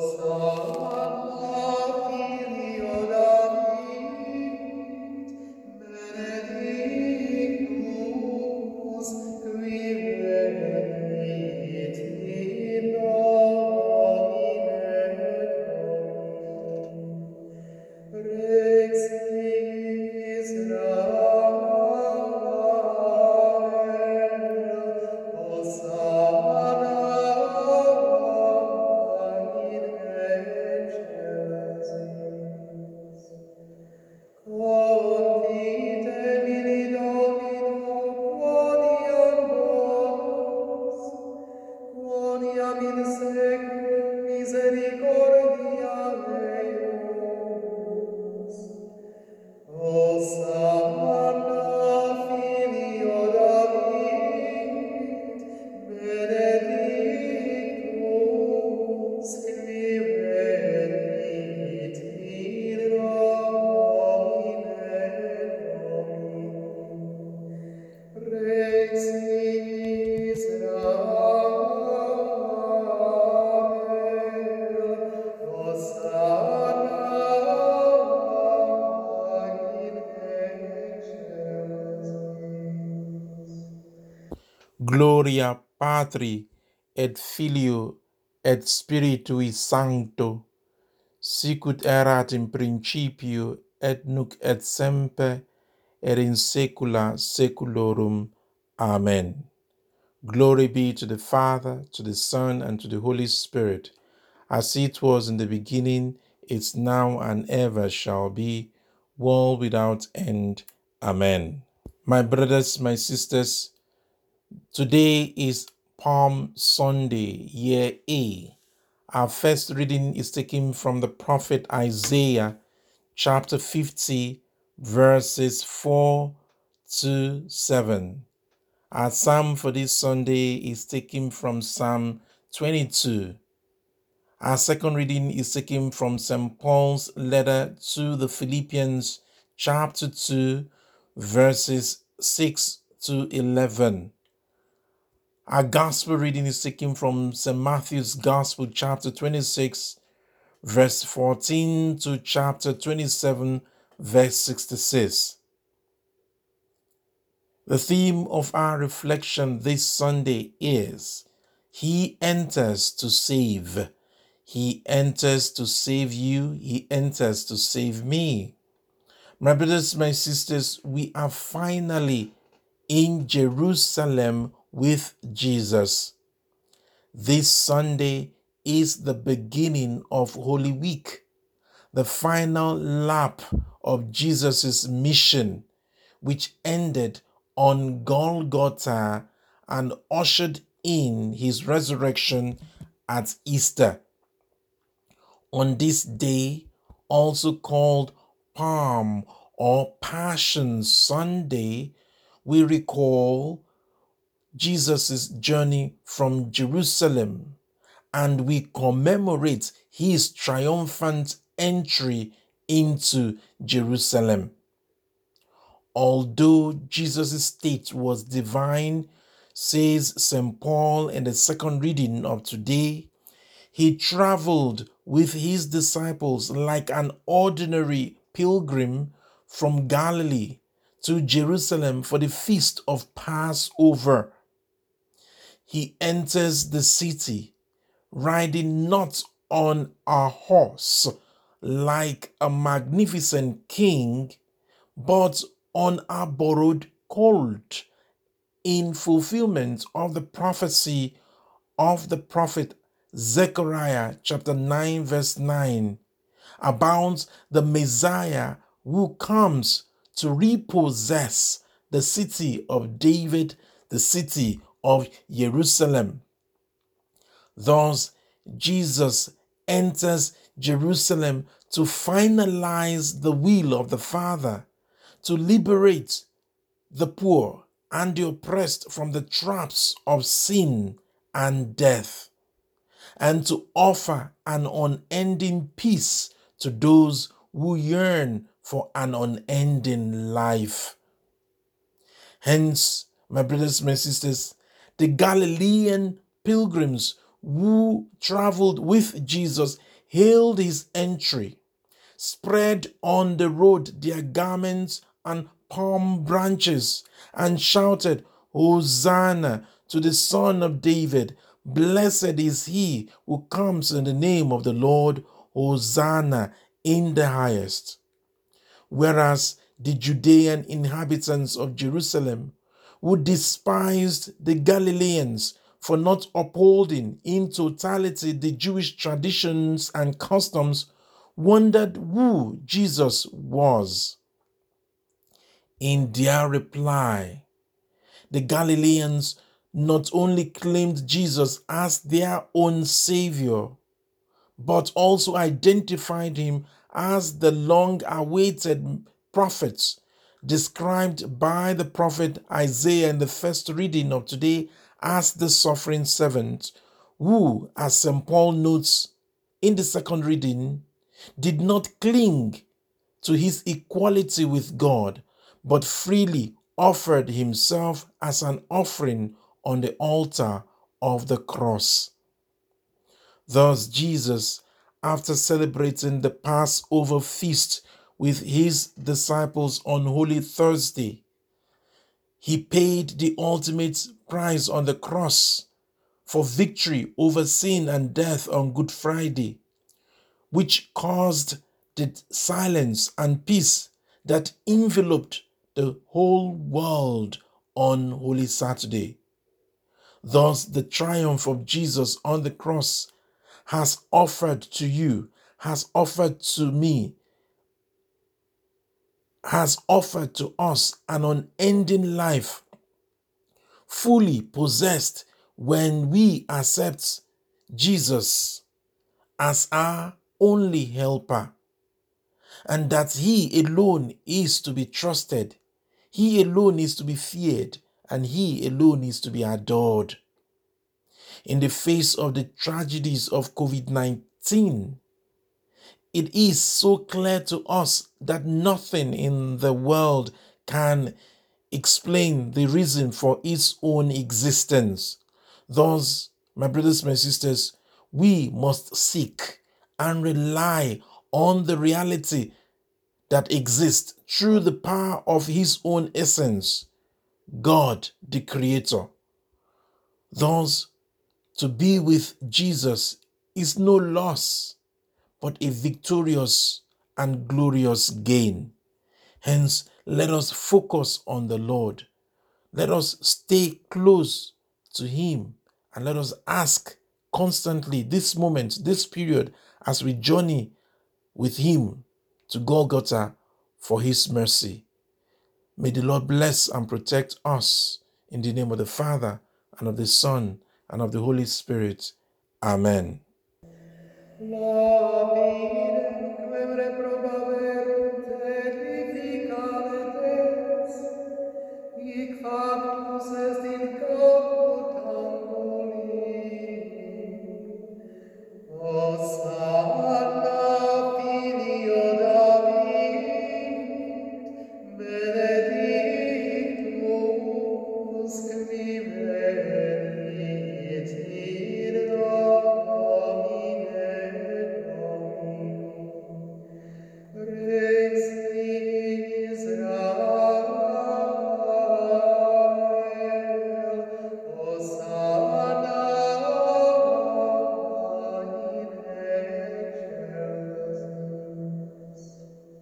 Gloria Patri et Filio et Spiritui Sancto, sicut erat in principio et nunc et semper et in saecula saeculorum. Amen. Glory be to the Father, to the Son, and to the Holy Spirit, as it was in the beginning, is now, and ever shall be, world without end. Amen. My brothers, my sisters, today is Palm Sunday, year A. Our first reading is taken from the prophet Isaiah, chapter 50, verses 4 to 7. Our psalm for this Sunday is taken from Psalm 22. Our second reading is taken from St. Paul's letter to the Philippians, chapter 2, verses 6 to 11. Our gospel reading is taken from St. Matthew's Gospel, chapter 26, verse 14 to chapter 27, verse 66. The theme of our reflection this Sunday is He enters to save. He enters to save you. He enters to save me. My brothers, my sisters, we are finally in Jerusalem with Jesus. This Sunday is the beginning of Holy Week, the final lap of Jesus' mission, which ended on Golgotha and ushered in his resurrection at Easter. On this day, also called Palm or Passion Sunday, we recall Jesus' journey from Jerusalem, and we commemorate his triumphant entry into Jerusalem. Although Jesus' state was divine, says St. Paul in the second reading of today, he traveled with his disciples like an ordinary pilgrim from Galilee to Jerusalem for the feast of Passover. He enters the city riding not on a horse like a magnificent king, but on a borrowed colt, in fulfillment of the prophecy of the prophet Zechariah chapter 9 verse 9 about the Messiah who comes to repossess the city of David, the city of Jerusalem. Thus, Jesus enters Jerusalem to finalize the will of the Father, to liberate the poor and the oppressed from the traps of sin and death, and to offer an unending peace to those who yearn for an unending life. Hence, my brothers, my sisters, the Galilean pilgrims who traveled with Jesus hailed his entry, spread on the road their garments and palm branches, and shouted, Hosanna to the Son of David! Blessed is he who comes in the name of the Lord! Hosanna in the highest. Whereas the Judean inhabitants of Jerusalem, who despised the Galileans for not upholding in totality the Jewish traditions and customs, wondered who Jesus was. In their reply, the Galileans not only claimed Jesus as their own Savior, but also identified him as the long-awaited prophet described by the prophet Isaiah in the first reading of today as the suffering servant, who, as St. Paul notes in the second reading, did not cling to his equality with God, but freely offered himself as an offering on the altar of the cross. Thus, Jesus, after celebrating the Passover feast with his disciples on Holy Thursday, he paid the ultimate price on the cross for victory over sin and death on Good Friday, which caused the silence and peace that enveloped the whole world on Holy Saturday. Thus, the triumph of Jesus on the cross has offered to you, has offered to me, has offered to us an unending life, fully possessed when we accept Jesus as our only helper, and that he alone is to be trusted, he alone is to be feared, and he alone is to be adored. In the face of the tragedies of COVID-19, it is so clear to us that nothing in the world can explain the reason for its own existence. Thus, my brothers, my sisters, we must seek and rely on the reality that exists through the power of his own essence, God the Creator. Thus, to be with Jesus is no loss, but a victorious and glorious gain. Hence, let us focus on the Lord. Let us stay close to him, and let us ask constantly this moment, this period, as we journey with him to Golgotha for his mercy. May the Lord bless and protect us in the name of the Father, and of the Son, and of the Holy Spirit. Amen. Laminem quem reprobaverunt edificaletes, hic factus est in caput Angoli. Hosanna